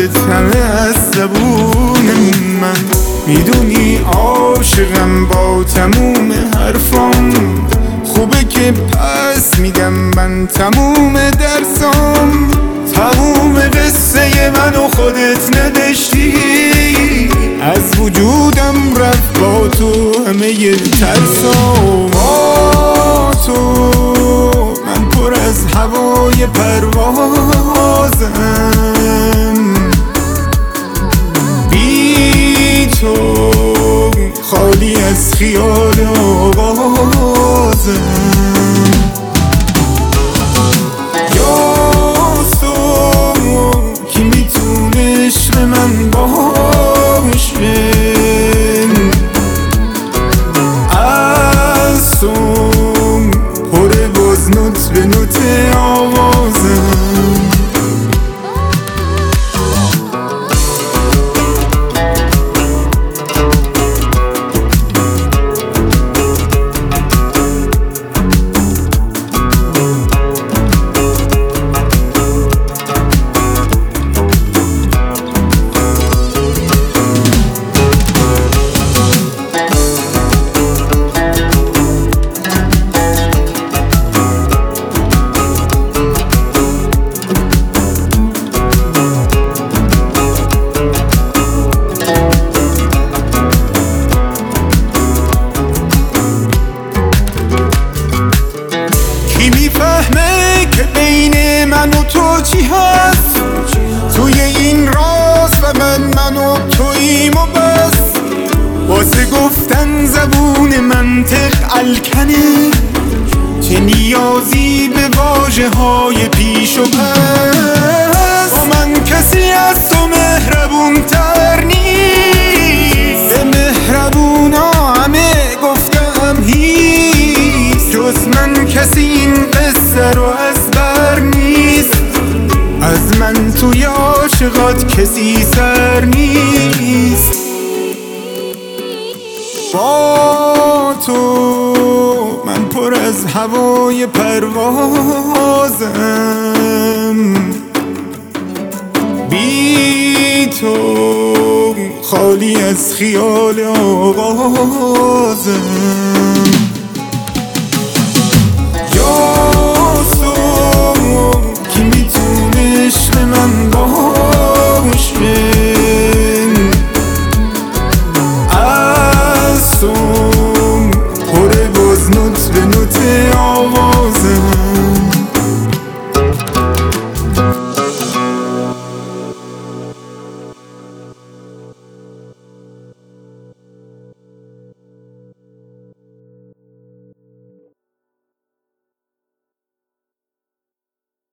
خودت همه از زبون من. میدونی عاشقم با تموم حرفام، خوبه که پس میدم من تموم درسام. تموم قصه منو خودت نوشتی، از وجودم رفت با تو همه ترسام. با تو من پر از هوای پروازم، بی تو خالی از خیال آغازم. کی میتونه عشق من باشه، از تو پر باز نوت به نوت آوازم. که بین من و تو چی هست توی این راز، و من و توییم و بس. واسه گفتن زبون منطق الکنه، چه نیازی به واژه های پیش و پس. با من کسی از تو مهربون تر نیست، به مهربونا همه گفتم هیست. جز من کسی این قصه رو از بر نیست، از من توی عاشقات کسی سر نیست. با تو من پر از هوای پروازم، بی تو خالی از خیال آغازم.